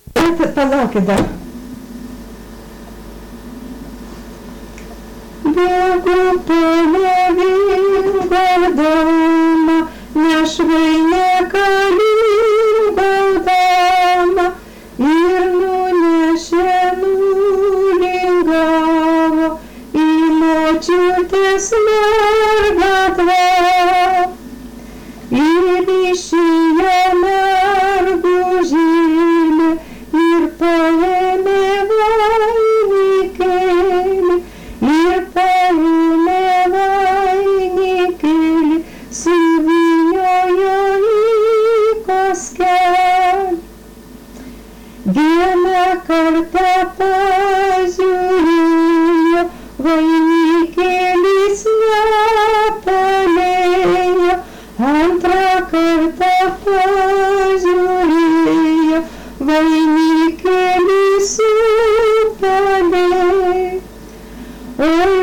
Palaukit dar. Bėgu palėvingą nešvainėką lingaudama ir nunešė nulingavo į močiutės mergatvę. Ir išėjo mergužėlė ir paėmė vainikėlį, suvyniojo į koskelį. Vieną kartą pažiūrėjo, vainikėlis nepalėjo, antrą kartą pažiūrėjo, vainikėlis supalėjo. Oi,